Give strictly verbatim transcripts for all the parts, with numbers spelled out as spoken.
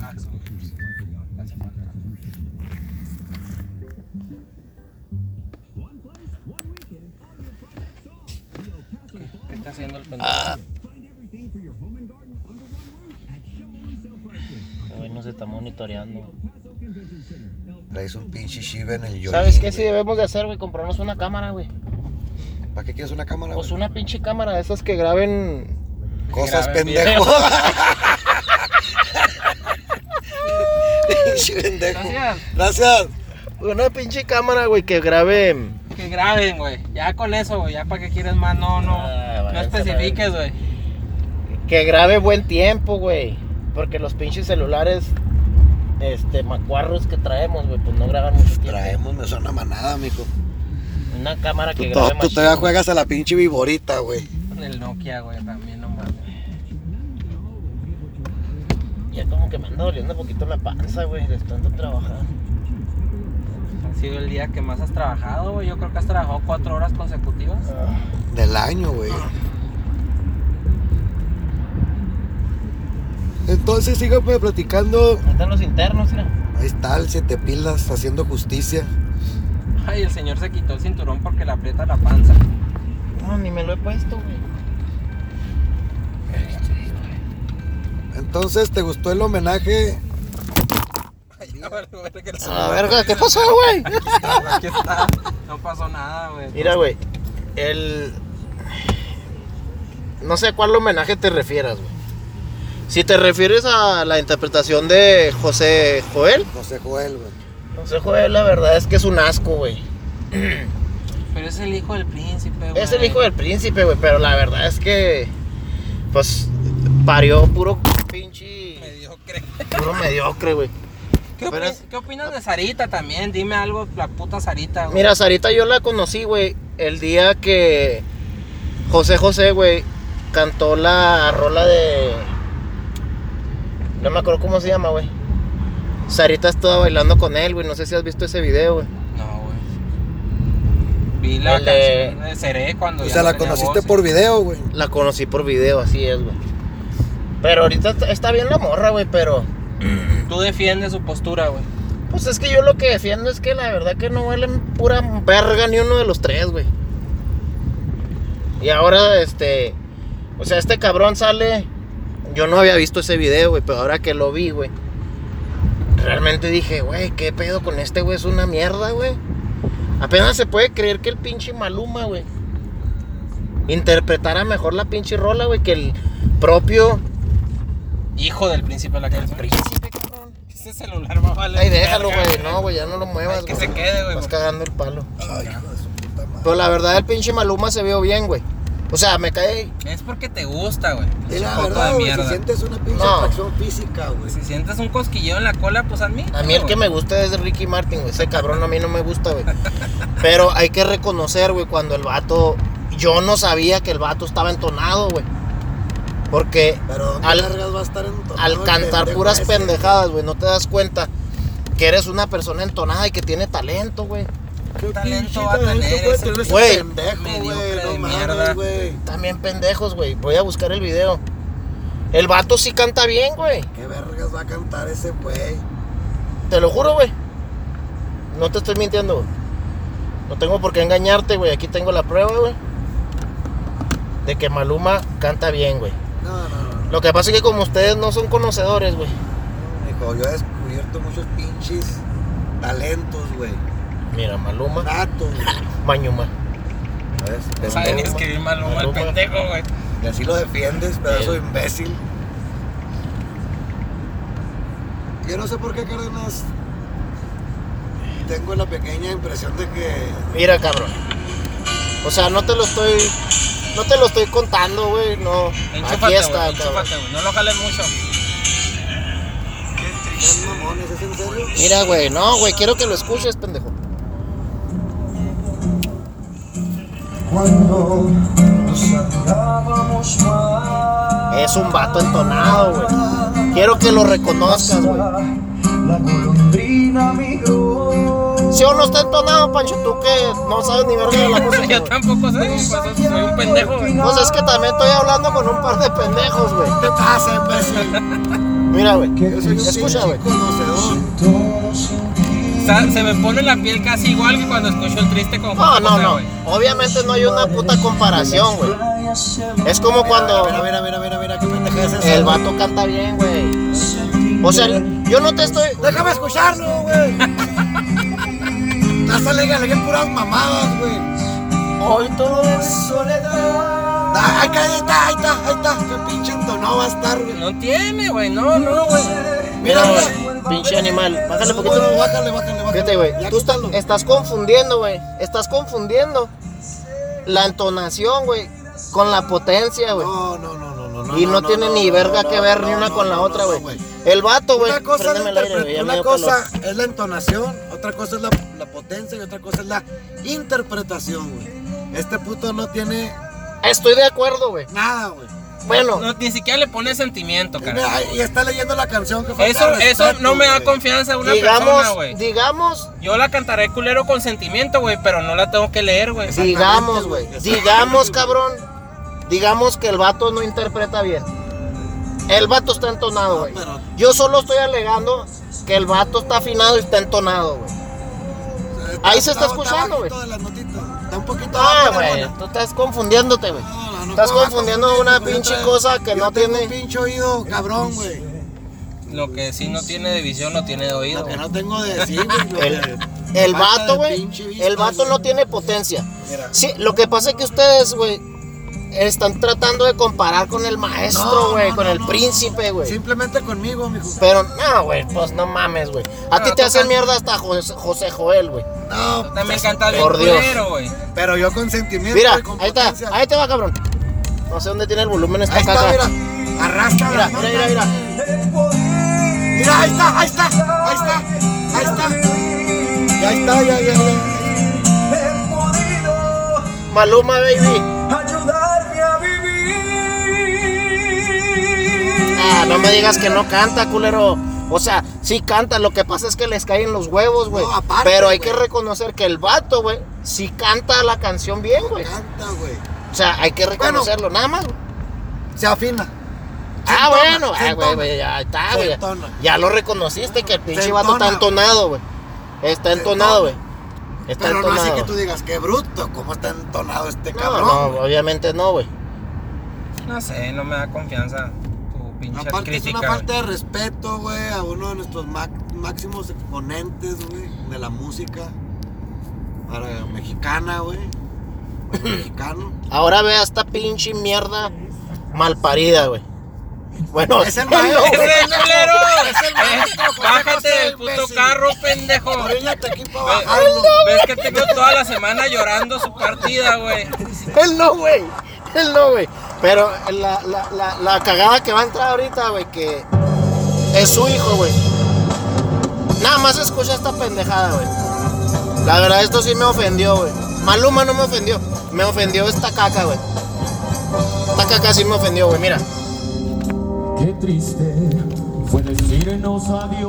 claxon. Hace falta. ¿Qué, qué está haciendo el pendejo? Ah. Güey, no se está monitoreando. Traes un pinche Shiva en el Yolín. ¿Sabes qué sí debemos de hacer, güey? Comprarnos una cámara, güey. ¿Para qué quieres una cámara, Pues güey? una pinche cámara de esas que graben Cosas, graben pendejo. Pinche pendejo. Gracias. Gracias. una pinche cámara, güey, que grabe. Que graben, güey. Ya con eso, güey. Ya para que quieres más, no, no. Ah, no vaya, especifiques, güey. Que grabe buen tiempo, güey. Porque los pinches celulares, este, macuarros que traemos, güey, pues no graban mucho tiempo. Traemos, me suena manada, mijo. Una cámara que Tú, grabe tú más. todavía juegas a la pinche viborita, güey. Con el Nokia, güey, también, no mames. Ya como que me anda doliendo un poquito la panza, güey, de tanto trabajar. Ha sido el día que más has trabajado, güey. Yo creo que has trabajado cuatro horas consecutivas. Del año, güey. Entonces, síganme platicando. Ahí están los internos, mira. Ahí está el Siete Pilas haciendo justicia. Ay, el señor se quitó el cinturón porque le aprieta la panza. No, ni me lo he puesto, güey. Entonces, ¿te gustó el homenaje? A la verga, ¿qué pasó, güey? Aquí está. No pasó nada, güey. Mira, güey, el... No sé a cuál homenaje te refieras, güey. Si te refieres a la interpretación de José Joel, José Joel, güey. José Joel, la verdad es que es un asco, güey. Pero es el hijo del príncipe, güey. Es el hijo del príncipe, güey, pero la verdad es que... Pues, parió puro pinche... Mediocre. Puro mediocre, güey. ¿Qué, Pero opi- es- ¿Qué opinas de Sarita también? Dime algo, la puta Sarita, güey. Mira, Sarita yo la conocí, güey, el día que José José, güey, cantó la rola de... No me acuerdo cómo se llama, güey. Sarita estaba bailando con él, güey, no sé si has visto ese video, güey. No, güey. Vi la El de- canción de Seré cuando O ya sea, no la tenía conociste voz, por ¿eh? video, güey. La conocí por video, así es, güey. Pero ahorita está- está bien la morra, güey, pero... Tú defiendes su postura, güey. Pues es que yo lo que defiendo es que la verdad que no valen pura verga ni uno de los tres, güey. Y ahora, este... O sea, este cabrón sale... Yo no había visto ese video, güey, pero ahora que lo vi, güey, realmente dije, güey, ¿qué pedo con este, güey? Es una mierda, güey. Apenas se puede creer que el pinche Maluma, güey, interpretara mejor la pinche rola, güey, que el propio Hijo del príncipe de la canción. príncipe, cabrón. Ese celular va a valer. Ay, déjalo, verga, güey. No, güey, ya no lo muevas, Ay, que güey. se quede, güey. Estás cagando el palo. Ay, hijo de su puta madre. Pero la verdad, el pinche Maluma se vio bien, güey. O sea, me cae... Es porque te gusta, güey. Es Es la un poco verdad, de güey, mierda. si sientes una pinche No. atracción física, güey. Si sientes un cosquilleo en la cola, pues a mí. A mí el que me gusta es Ricky Martin, güey. Ese cabrón a mí no me gusta, güey. Pero hay que reconocer, güey, cuando el vato... Yo no sabía que el vato estaba entonado, güey. Porque Pero ¿dónde al, vergas va a estar entonado al el cantar pendejo puras ese? pendejadas, güey, no te das cuenta que eres una persona entonada y que tiene talento, güey. ¿Qué talento pinche va a talento tener puede ese tener ese güey? pendejo, Mediocre güey? de No mames, mierda. güey. También pendejos, güey. Voy a buscar el video. El vato sí canta bien, güey. ¿Qué vergas va a cantar ese güey? Te lo juro, güey. No te estoy mintiendo, güey. No tengo por qué engañarte, güey. Aquí tengo la prueba, güey, de que Maluma canta bien, güey. No, no, no. Lo que pasa es que como ustedes no son conocedores, güey. Hijo, yo he descubierto muchos pinches talentos, güey. Mira, Maluma, Natos, güey. Mañuma. ¿Sabes? No sabe ni Maluma, escribir Maluma, el Maluma. pendejo, güey. Y así lo defiendes, pedazo de imbécil. Yo no sé por qué, Cárdenas. Tengo la pequeña impresión de que. Mira, cabrón. O sea, no te lo estoy... No te lo estoy contando, güey. No. Aquí Enchúfate, está, güey. cabrón. Enchúfate, güey. No lo jales mucho. Son mamones, ¿es en serio? Mira, güey. No, güey. Quiero que lo escuches, pendejo. Cuando nos amábamos más, Es un vato entonado, güey. Quiero que lo reconozcas, güey. la golondrina migró. ¿Sí o no está entonado, Pancho? Tú que no sabes ni verga de la música. Yo güey. tampoco sé, pues soy un pendejo, güey. Pues es que también estoy hablando con un par de pendejos, güey. ¿Qué te pasa, imbécil? Mira, güey. Yo soy un Escucha, güey. pinche conocedor. O sea, se me pone la piel casi igual que cuando escucho el triste con No, Juan no, José, no. güey. Obviamente no hay una puta comparación, güey. Es como Mira, cuando mira, mira, mira, mira, mira, qué pendeja es esa. el vato canta bien, güey. O sea, yo no te estoy... Déjame escucharlo, güey. Estás alegre, que puras mamadas, güey. Hoy todo es soledad. Ah, Ahí está, ahí está, ahí está, ahí está. Qué pinche entonado va a estar, güey. No tiene, güey, no, no, güey. Mira, güey. Pinche animal. Bájale un poquito. Bueno, bájale, bájale, bájale. Fíjate, güey. Ya Tú estás, quítalo. estás confundiendo, güey. Estás confundiendo la entonación, güey, con la potencia, güey. No, no, no, no, no. Y no, tiene ni verga que ver ni una con la otra, güey. El vato, güey. Una cosa, es préndeme la, el aire, güey, ya interpre- me una dio cosa calor. es la entonación, otra cosa es la, la potencia y otra cosa es la interpretación, güey. Este puto no tiene Estoy de acuerdo, güey. nada, güey. Bueno, No, ni siquiera le pone sentimiento, Y, cara. mira, y está leyendo la canción que fue. Eso, eso no me da confianza a una persona, digamos, güey. digamos, Yo la cantaré culero con sentimiento, güey, pero no la tengo que leer, güey. digamos, güey. Exactamente. Digamos, cabrón. Digamos que el vato no interpreta bien. El vato está entonado, güey. No, pero- Yo solo estoy alegando que el vato está afinado y está entonado, güey. Ahí se está escuchando, güey. Está un poquito Ah, abajo, güey, hermana. tú estás confundiéndote, güey. No, no, no Estás puedo confundiendo confundirme, una güey. pinche Yo traigo- cosa que yo no tengo tiene- un pinche oído cabrón, güey. Lo que sí no tiene de visión, no tiene de oído. Lo que güey. no tengo de decir, güey. lo El, que el falta vato, de güey. pinche vista, El vato güey. no tiene potencia. Mira. Sí, lo que pasa es que ustedes, güey, están tratando de comparar con el maestro, No, güey, no, con no, el no. príncipe, güey. Simplemente conmigo, mijo. Pero, no, güey, pues no mames, güey. A ti Pero te tú hace can- mierda hasta José, José Joel, güey. No, Tú también cantas bien Por Dios. culero, güey. pero yo con sentimiento Mira, y con ahí está, potencia. ahí te va, cabrón. No sé dónde tiene el volumen esta Ahí está, caca. mira. Arrastra Mira, las mira, mira, mira. notas. Mira, ahí está, ahí está, ahí está, ahí está. Ya está, ya, ya, ya. Maluma, baby. ayudarme a vivir. Ah, no me digas que no canta, culero. O sea, sí canta, lo que pasa es que les caen los huevos, güey. No, aparte, Pero hay güey. que reconocer que el vato, güey, sí canta la canción bien, güey. Canta, güey. O sea, hay que reconocerlo, nada más, güey. Se afina. Se Ah, entona, bueno, se ah, güey, entona. güey, ya está, Se güey. entona. Ya lo reconociste que el pinche Se vato está entona, entonado, güey. Está Se entonado, güey. entona. Está Pero no entonado. así que tú digas, qué bruto, cómo está entonado este No, cabrón. no, güey. obviamente no, güey. No sé, no me da confianza tu pinche Aparte es crítica. una güey. falta de respeto, güey, a uno de nuestros ma- máximos exponentes, güey, de la música para mexicana, güey. Bueno, mexicano. Ahora ve a esta pinche mierda malparida, güey. Bueno, Es el no, maestro. güey. ¡Ese es culero! Es el maestro, Eh, José Bájate José, del puto imbécil. carro, pendejo. Oríllate aquí para Ve- bajarlo. ¿Ves que tengo toda la semana llorando su partida, güey? Él no, güey. Él no, güey. Pero la, la, la, la cagada que va a entrar ahorita, güey, que es su hijo, güey. Nada más escucha esta pendejada, güey. La verdad, esto sí me ofendió, güey. Maluma no me ofendió. Me ofendió esta caca, güey. Esta caca sí me ofendió, güey. Mira. Qué triste fue decirnos adiós.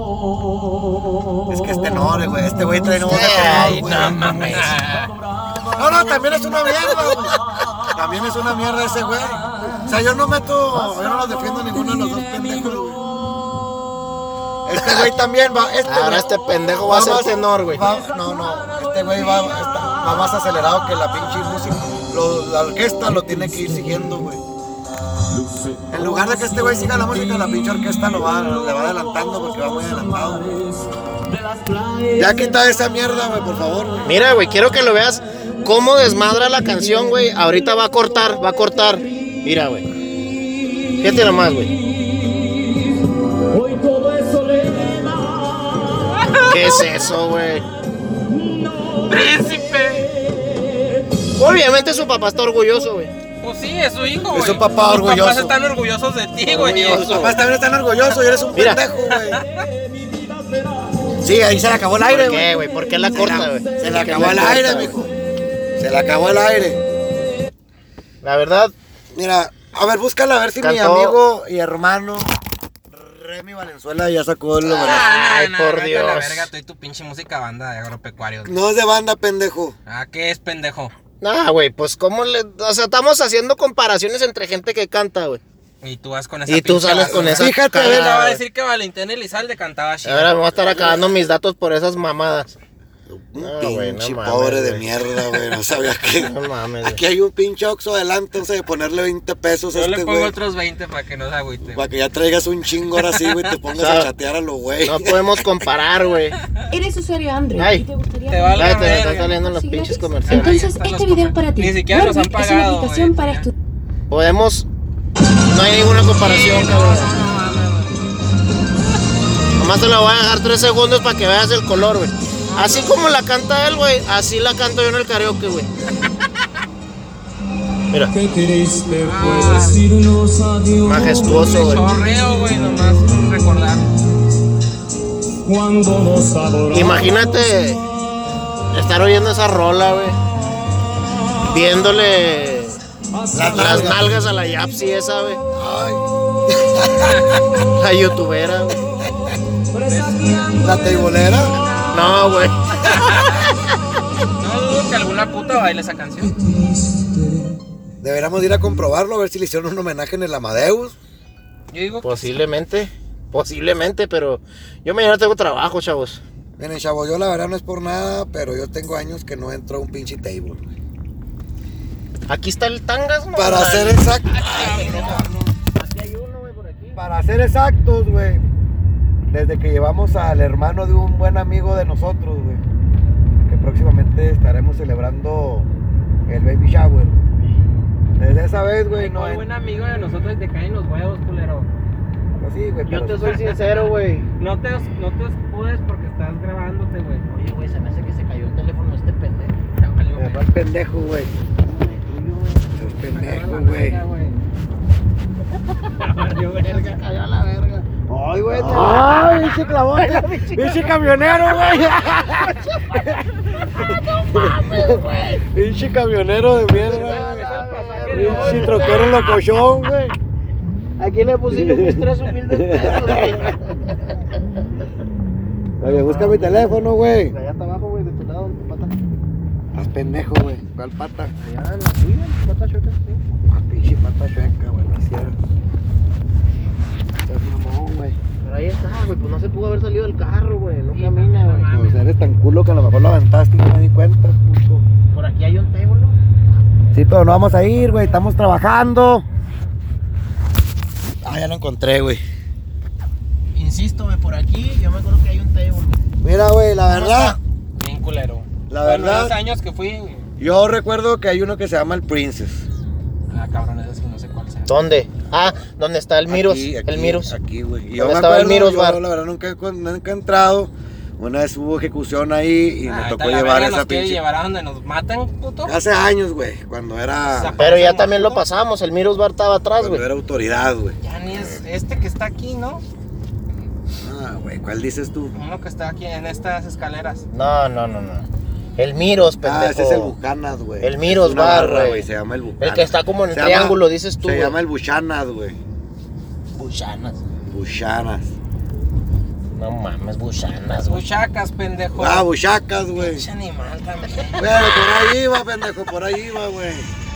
Es que este no, güey, este güey trae nuevo de Ay, color, güey. no mames. No, no, también es una mierda, güey. También es una mierda ese güey. O sea, yo no meto, yo no los defiendo a ninguno de los dos pendejos, güey. Este güey también va, este Ahora güey- este pendejo va a ser más- tenor, güey. va- No, no, este güey va, está- va más acelerado que la pinche música. Lo- la orquesta lo tiene que ir siguiendo, güey. En lugar de que este güey siga la música, la pinche orquesta lo va, le va adelantando porque va muy adelantado, güey. Ya quita esa mierda, güey, por favor, güey. Mira, güey, quiero que lo veas cómo desmadra la canción, güey. Ahorita va a cortar, va a cortar. Mira, güey. Fíjate nomás, güey. Hoy todo es soledad. ¿Qué es eso, güey? ¡Príncipe! Obviamente su papá está orgulloso, güey. Pues sí, es su hijo, güey. Es un papá Tus orgulloso. papás están orgullosos de ti, güey. Orgulloso. Tus papás también están orgullosos y eres un Mira. pendejo, güey. Sí, ahí se le acabó el aire, ¿Por qué, güey. güey? ¿Por qué la Se corta, la- güey? Se le ¿Por qué acabó la el corta, aire, güey? mijo. Se le acabó el aire. La verdad, Mira, a ver, búscala a ver si mi Cantó- amigo y hermano Remy Valenzuela ya sacó el... Ay, no, por vete a Dios. la verga, tú y tu pinche música banda de agropecuarios. No es de banda, pendejo. Ah, ¿qué es, pendejo? Nah, güey, pues cómo le... O sea, estamos haciendo comparaciones entre gente que canta, güey. Y tú vas con esa Y tú pinche sales banda. con esa Fíjate, cara, a ver, Te va a güey. decir que Valentín Elizalde cantaba chido. Ahora me voy a estar acabando mis datos por esas mamadas. Un No, güey, no pinche mames, pobre de güey. mierda, güey. No sabía que. No mames, güey. Aquí hay un pinche Oxxo adelante, o sea, de ponerle veinte pesos a Yo este le pongo güey. otros veinte para que no se agüite. Para que ya traigas un chingo ahora sí, güey, te pongas O sea, a chatear a lo güey. No podemos comparar, güey. Eres usuario Android Ay, y te gustaría... te va la Ya te me verga. están saliendo los Sí, pinches gratis. comerciales. Entonces, Ahí están este los video es para ti. Ni siquiera nos han Wordbit es una pagado, aplicación güey, para ya. estudiar. Podemos... No hay ninguna comparación, cabrón. Nomás te la voy a dejar tres segundos para que veas el color, güey. Así como la canta él, güey, así la canto yo en el karaoke, güey. Mira, Qué triste fue decirnos adiós. majestuoso, güey. Chorreo, güey, nomás recordar. Cuando nos adoramos. Imagínate estar oyendo esa rola, güey. Viéndole las, las nalgas a la Yapsi esa, güey. Ay, La youtubera, güey. la teibolera. No, güey. No dudo que alguna puta baile esa canción. Deberíamos ir a comprobarlo, a ver si le hicieron un homenaje en el Amadeus. Yo digo que Posiblemente, posiblemente, pero yo mañana tengo trabajo, chavos. Miren, chavo, yo la verdad no es por nada, pero yo tengo años que no entro a un pinche table, güey. Aquí está el tangas, ¿no? Para ser exacto. Aquí hay uno, güey, por aquí. Para ser exactos, güey. Desde que llevamos al hermano de un buen amigo de nosotros, güey. Que próximamente estaremos celebrando el baby shower. Desde esa vez, güey, no Muy hay. buen amigo de nosotros te caen los huevos, culero. Pues sí, güey, Yo pero- te soy sincero, güey. No te, no te escudes porque estás grabándote, güey. Oye, güey, se me hace que se cayó el teléfono de este pendejo. Ya valió, Me güey. va pendejo, güey. Es pendejo, güey. Ya valió, verga. Se cayó a la verga. Ay, güey. Ay, pinche clavón. Pinche camionero, güey. Pinche camionero de mierda. Pinche troquero locochón, güey. Aquí le pusimos mis tres humildes pesos, güey. Oye, busca mi teléfono, güey. Allá está abajo, güey, de tu lado, de tu pata. Estás pendejo, güey. ¿Cuál pata? Allá en la tuya, tu pata chueca, sí. Ah, pinche pata chueca, güey. La sierra. Estás mamón, güey. Pero ahí está, güey, pues no se pudo haber salido del carro, güey. No camina, güey. Pues eres tan culo que a lo mejor lo aventaste y no me di cuenta, puto. Por aquí hay un table, ¿no? Sí, pero no vamos a ir, güey. Estamos trabajando. Ah, ya lo encontré, güey. Insisto, güey, por aquí yo me acuerdo que hay un table, güey. Mira, güey, la verdad. Bien culero. La Bueno, verdad- los años que fui. Yo recuerdo que hay uno que se llama el Princess. Ah, cabrón, ese sí no sé cuál sea. ¿Dónde? Ah, ¿dónde está el Miros? Aquí, aquí, el Miros. Aquí, güey. Y ¿Dónde yo me estaba el acuerdo, Miros yo, Bar? la verdad nunca, he- nunca he entrado. Una vez hubo ejecución ahí y Ah, me tocó ahorita la llevar verga esa nos quiere pinche. llevar a donde nos matan, puto. Hace años, güey, cuando era, Pero ya también lo pasamos, el Miros Bar estaba atrás, cuando güey. era autoridad, güey. Ya ni es este que está aquí, ¿no? Ah, güey, ¿cuál dices tú? Uno que está aquí en estas escaleras. No, no, no, no. El Miros, pendejo. Ah, ese es el Buchanas, güey. El Miros Es una Bar, barra, güey. Se llama el Buchanas. El que está como en Se triángulo, llama- dices tú, Se güey. llama el Buchanas, güey. Buchanas. Buchanas. No mames, buchanas, güey. Buchacas, pendejo. Ah, buchacas, güey. Pinche animal también. Güey, por ahí iba, pendejo, por ahí iba, güey.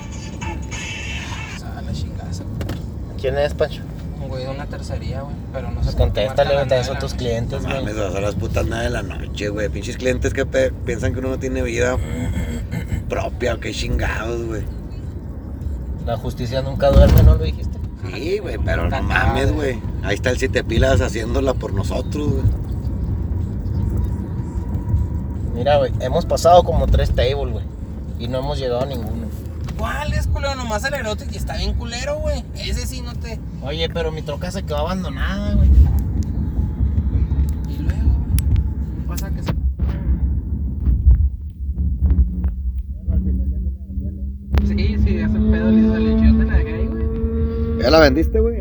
Ah, la chingaza. ¿Quién es, Pancho? Un güey de una tercería, güey. Pero no sé Pues por qué contéstale, marca güey, la también son nueve, tus güey. clientes, No güey. mames, son las putas nueve de la noche, güey. Pinches clientes que pe- piensan que uno no tiene vida propia, qué chingados, güey. La justicia nunca duerme, ¿no lo dijiste? Sí, güey, pero no mames, güey. Ahí está el Siete Pilas haciéndola por nosotros, güey. Mira, güey, hemos pasado como tres tables, güey. Y no hemos llegado a ninguno. ¿Cuál es, culero? Nomás el erótico y está bien culero, güey. Ese sí no te. Oye, pero mi troca se quedó abandonada, güey. Y luego, güey. ¿Qué pasa que se.? Sí, sí, ese pedo le hizo el hecho. Yo te la dejé ahí, güey. ¿Ya la vendiste, güey?